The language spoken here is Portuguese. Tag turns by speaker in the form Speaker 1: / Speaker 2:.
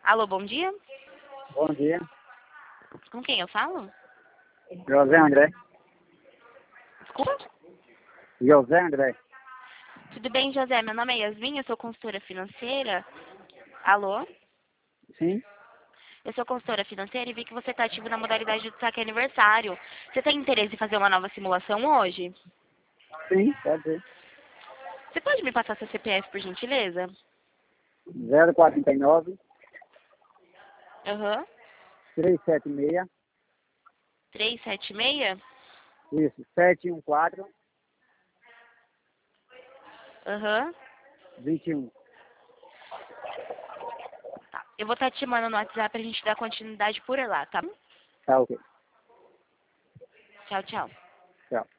Speaker 1: Alô, bom dia.
Speaker 2: Bom dia.
Speaker 1: Com quem eu falo?
Speaker 2: José André.
Speaker 1: Desculpa.
Speaker 2: José André.
Speaker 1: Tudo bem, José? Meu nome é Yasmin, eu sou consultora financeira. Alô?
Speaker 2: Sim?
Speaker 1: Eu sou consultora financeira e vi que você está ativo na modalidade do saque aniversário. Você tem interesse em fazer uma nova simulação hoje?
Speaker 2: Sim, pode ser.
Speaker 1: Você pode me passar seu CPF, por gentileza?
Speaker 2: 049
Speaker 1: Aham.
Speaker 2: 376
Speaker 1: 376?
Speaker 2: isso, 714
Speaker 1: Aham.
Speaker 2: 21.
Speaker 1: Tá. Eu vou estar te mandando no WhatsApp pra gente dar continuidade por lá, tá?
Speaker 2: Tá ok.
Speaker 1: Tchau, tchau.
Speaker 2: Tchau.